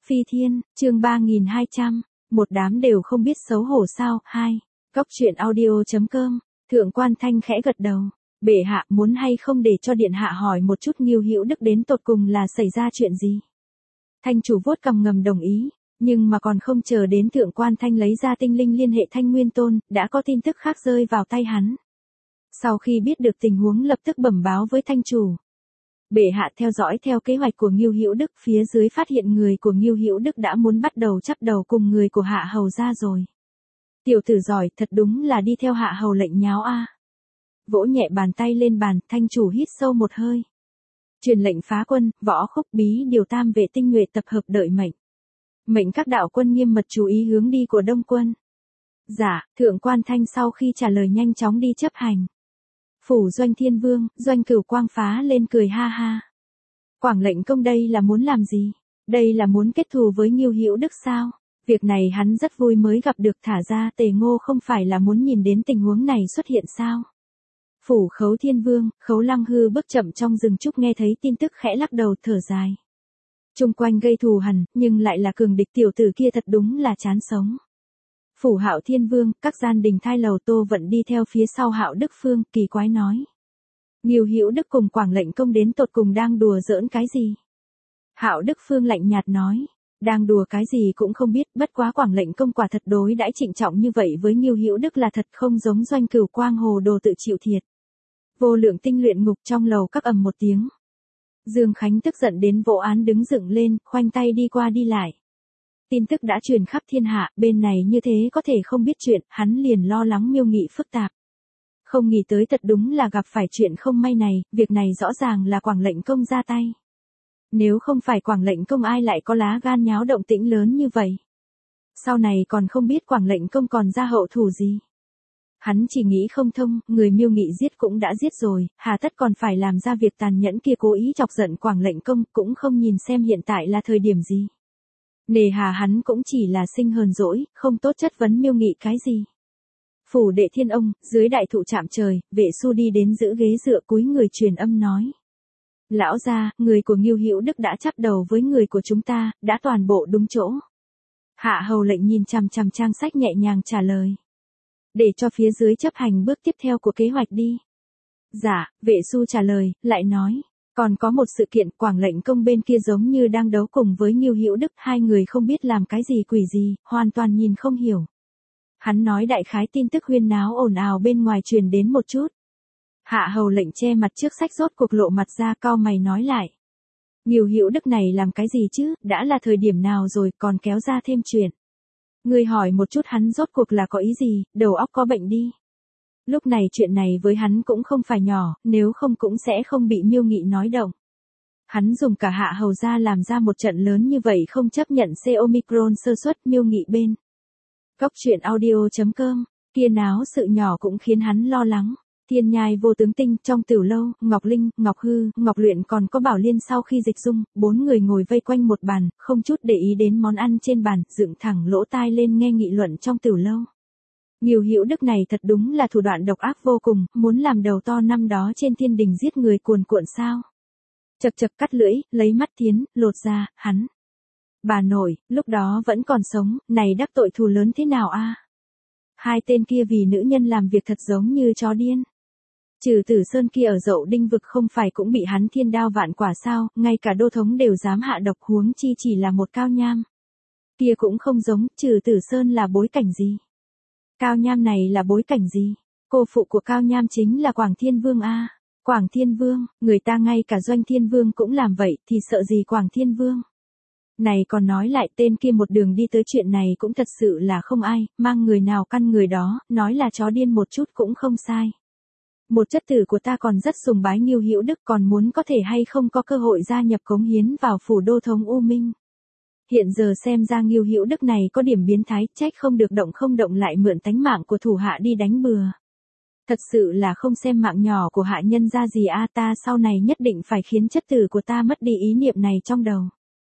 Phi Thiên, chương 3200, một đám đều không biết xấu hổ sao, 2. Cóc truyện audio.com, Thượng Quan Thanh khẽ gật đầu. Bệ hạ muốn hay không để cho điện hạ hỏi một chút Ngưu Hữu Đức đến tột cùng là xảy ra chuyện gì? Thanh chủ vuốt cằm ngầm đồng ý, nhưng mà còn không chờ đến Thượng Quan Thanh lấy ra tinh linh liên hệ Thanh Nguyên Tôn, đã có tin tức khác rơi vào tay hắn. Sau khi biết được tình huống lập tức bẩm báo với Thanh chủ. Bệ hạ theo dõi theo kế hoạch của Ngưu Hữu Đức, phía dưới phát hiện người của Ngưu Hữu Đức đã muốn bắt đầu chắp đầu cùng người của Hạ Hầu ra rồi. Tiểu tử giỏi, thật đúng là đi theo Hạ Hầu lệnh nháo a. Vỗ nhẹ bàn tay lên bàn, Thanh chủ hít sâu một hơi. Truyền lệnh phá quân, Võ Khúc Bí điều tam vệ tinh nhuệ tập hợp đợi mệnh. Mệnh các đạo quân nghiêm mật chú ý hướng đi của Đông quân. Dạ, Thượng Quan Thanh sau khi trả lời nhanh chóng đi chấp hành. Phủ Doanh Thiên Vương, Doanh Cửu Quang phá lên cười ha ha. Quảng lệnh công đây là muốn làm gì? Đây là muốn kết thù với Ngưu Hữu Đức sao? Việc này hắn rất vui mới gặp được, thả ra Tề Ngô không phải là muốn nhìn đến tình huống này xuất hiện sao? Phủ Khấu Thiên Vương, Khấu Lăng Hư bước chậm trong rừng trúc nghe thấy tin tức khẽ lắc đầu thở dài. Trung quanh gây thù hằn, nhưng lại là cường địch, tiểu tử kia thật đúng là chán sống. Phủ Hạo Thiên Vương, các gian đình thai lầu Tô Vận đi theo phía sau Hạo Đức Phương, kỳ quái nói. Ngưu Hữu Đức cùng Quảng lệnh công đến tột cùng đang đùa giỡn cái gì? Hạo Đức Phương lạnh nhạt nói, đang đùa cái gì cũng không biết, bất quá Quảng lệnh công quả thật đối đãi trịnh trọng như vậy với Ngưu Hữu Đức là thật, không giống Doanh Cửu Quang hồ đồ tự chịu thiệt. Vô Lượng Tinh luyện ngục trong lầu các ầm một tiếng. Dương Khánh tức giận đến vỗ án đứng dựng lên, khoanh tay đi qua đi lại. Tin tức đã truyền khắp thiên hạ, bên này như thế có thể không biết chuyện, hắn liền lo lắng Miêu Nghị phức tạp. Không nghĩ tới thật đúng là gặp phải chuyện không may này, việc này rõ ràng là Quảng lệnh công ra tay. Nếu không phải Quảng lệnh công ai lại có lá gan nháo động tĩnh lớn như vậy. Sau này còn không biết Quảng lệnh công còn ra hậu thủ gì. Hắn chỉ nghĩ không thông, người Miêu Nghị giết cũng đã giết rồi, hà tất còn phải làm ra việc tàn nhẫn kia, cố ý chọc giận Quảng lệnh công, cũng không nhìn xem hiện tại là thời điểm gì. Nề hà hắn cũng chỉ là sinh hờn dỗi, không tốt chất vấn Miêu Nghị cái gì. Phủ Đệ Thiên Ông, dưới đại thụ chạm trời, Vệ Su đi đến giữ ghế dựa cúi người truyền âm nói. Lão gia, người của Ngưu Hữu Đức đã chắp đầu với người của chúng ta, đã toàn bộ đúng chỗ. Hạ Hầu lệnh nhìn chằm chằm trang sách nhẹ nhàng trả lời. Để cho phía dưới chấp hành bước tiếp theo của kế hoạch đi. Dạ, Vệ Su trả lời, lại nói. Còn có một sự kiện, Quảng lệnh công bên kia giống như đang đấu cùng với Ngưu Hữu Đức, hai người không biết làm cái gì quỷ gì, hoàn toàn nhìn không hiểu. Hắn nói đại khái tin tức huyên náo ồn ào bên ngoài truyền đến một chút. Hạ Hầu lệnh che mặt trước sách rốt cuộc lộ mặt ra, cau mày nói lại. Ngưu Hữu Đức này làm cái gì chứ, đã là thời điểm nào rồi còn kéo ra thêm chuyện. Ngươi hỏi một chút hắn rốt cuộc là có ý gì, đầu óc có bệnh đi. Lúc này chuyện này với hắn cũng không phải nhỏ, nếu không cũng sẽ không bị Miêu Nghị nói động. Hắn dùng cả Hạ Hầu ra làm ra một trận lớn như vậy, không chấp nhận C Omicron sơ suất. Miêu Nghị bên Cóc truyện audio.com, kia náo sự nhỏ cũng khiến hắn lo lắng. Thiên Nhai Vô Tướng Tinh, trong Tửu Lâu, Ngọc Linh, Ngọc Hư, Ngọc Luyện còn có Bảo Liên sau khi dịch dung, 4 người ngồi vây quanh một bàn, không chút để ý đến món ăn trên bàn, dựng thẳng lỗ tai lên nghe nghị luận trong Tửu Lâu. Ngưu Hữu Đức này thật đúng là thủ đoạn độc ác vô cùng, muốn làm đầu to năm đó trên thiên đình giết người cuồn cuộn sao. Chật chật cắt lưỡi, lấy mắt tiến, lột ra, hắn. Bà nội, lúc đó vẫn còn sống, này đắc tội thù lớn thế nào a? Hai tên kia vì nữ nhân làm việc thật giống như chó điên. Trừ Tử Sơn kia ở Dậu Đinh vực không phải cũng bị hắn thiên đao vạn quả sao, ngay cả đô thống đều dám hạ độc, huống chi chỉ là một Cao Nham. Kia cũng không giống, Trừ Tử Sơn là bối cảnh gì? Cao Nham này là bối cảnh gì? Cô phụ của Cao Nham chính là Quảng Thiên Vương a. Quảng Thiên Vương, người ta ngay cả Doanh Thiên Vương cũng làm vậy thì sợ gì Quảng Thiên Vương? Này còn nói lại tên kia một đường đi tới chuyện này cũng thật sự là không ai, mang người nào căn người đó, nói là chó điên một chút cũng không sai. Một chất tử của ta còn rất sùng bái Ngưu Hữu Đức, còn muốn có thể hay không có cơ hội gia nhập cống hiến vào phủ đô thống U Minh. Hiện giờ xem ra Ngưu Hữu Đức này có điểm biến thái, trách không được động không động lại mượn tánh mạng của thủ hạ đi đánh bừa. Thật sự là không xem mạng nhỏ của hạ nhân ra gì a, ta sau này nhất định phải khiến chất tử của ta mất đi ý niệm này trong đầu.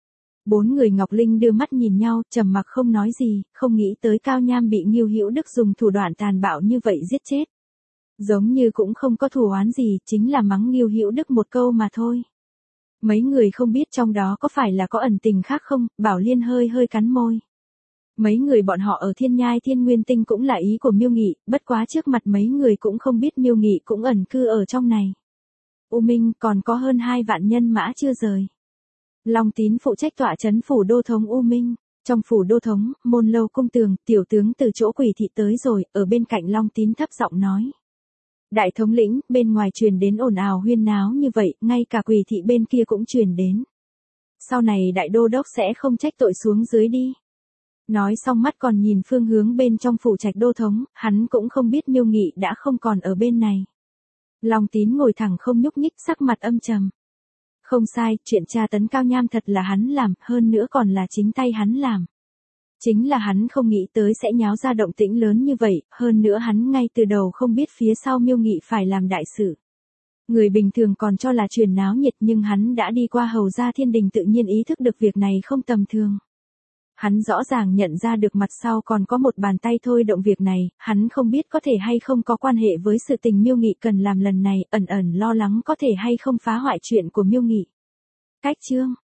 4 người Ngọc Linh đưa mắt nhìn nhau, trầm mặc không nói gì, không nghĩ tới Cao Nham bị Ngưu Hữu Đức dùng thủ đoạn tàn bạo như vậy giết chết. Giống như cũng không có thù oán gì, chính là mắng Ngưu Hữu Đức một câu mà thôi. Mấy người không biết trong đó có phải là có ẩn tình khác không, Bảo Liên hơi hơi cắn môi. Mấy người bọn họ ở Thiên Nhai Thiên Nguyên Tinh cũng là ý của Miêu Nghị, bất quá trước mặt mấy người cũng không biết Miêu Nghị cũng ẩn cư ở trong này. U Minh còn có hơn 2 vạn nhân mã chưa rời. Long Tín phụ trách tọa trấn phủ đô thống U Minh. Trong phủ đô thống, Môn Lâu cung tường, tiểu tướng từ chỗ Quỷ thị tới rồi, ở bên cạnh Long Tín thấp giọng nói. Đại thống lĩnh, bên ngoài truyền đến ồn ào huyên náo như vậy, ngay cả Quỷ thị bên kia cũng truyền đến. Sau này đại đô đốc sẽ không trách tội xuống dưới đi. Nói xong mắt còn nhìn phương hướng bên trong phủ trạch đô thống, hắn cũng không biết Miêu Nghị đã không còn ở bên này. Long Tín ngồi thẳng không nhúc nhích, sắc mặt âm trầm. Không sai, chuyện tra tấn Cao Nham thật là hắn làm, hơn nữa còn là chính tay hắn làm. Chính là hắn không nghĩ tới sẽ nháo ra động tĩnh lớn như vậy, hơn nữa hắn ngay từ đầu không biết phía sau Miêu Nghị phải làm đại sự. Người bình thường còn cho là truyền náo nhiệt nhưng hắn đã đi qua hầu gia thiên đình tự nhiên ý thức được việc này không tầm thường. Hắn rõ ràng nhận ra được mặt sau còn có một bàn tay thôi động việc này, hắn không biết có thể hay không có quan hệ với sự tình Miêu Nghị cần làm lần này, ẩn ẩn lo lắng có thể hay không phá hoại chuyện của Miêu Nghị. Cách chương